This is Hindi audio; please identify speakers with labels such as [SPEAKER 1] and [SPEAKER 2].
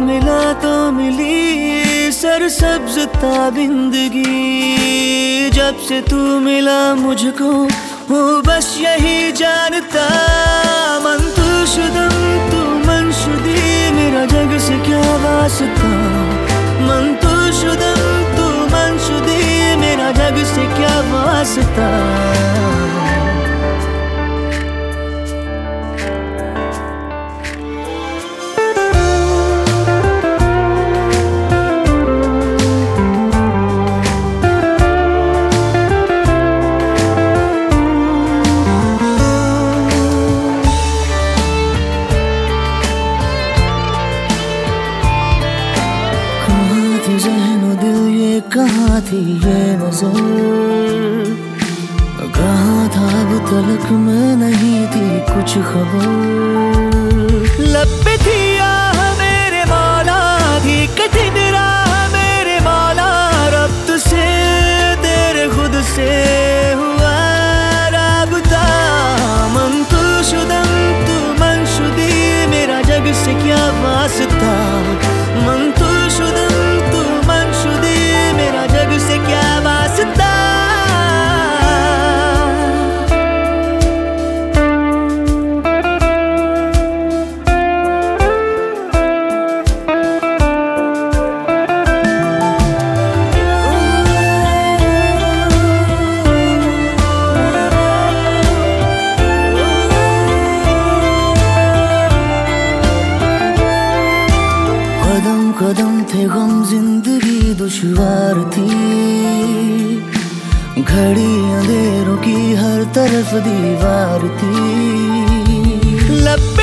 [SPEAKER 1] मिला तो मिली सरसब्ज ताबिंदगी। जब से तू मिला मुझको हूँ बस यही जानता। मन तू शुदम तू मनशुदी, मेरा जग से क्या वास्ता। मन तू शुदम तू मनशुदी, मेरा जग से क्या वास्ता। ज़हनो दिल ये कहाँ थी ये नजर, कहाँ था अब तलक में नहीं थी कुछ खबर। लब पे थी आह मेरे मौला, थी कठिन राह मेरे मौला। रब्त से तेरे खुद से हुआ राबता। मन तू शुदम तू मनशुदी, मेरा जग से क्या वास्ता। मन तू शुदम तू मनशुदी, मेरा जग से क्या वास्ता। कदम कदम थे गम जिंदगी दुश्वार थी। घड़ी अंधेरों की हर तरफ दीवार थी। लब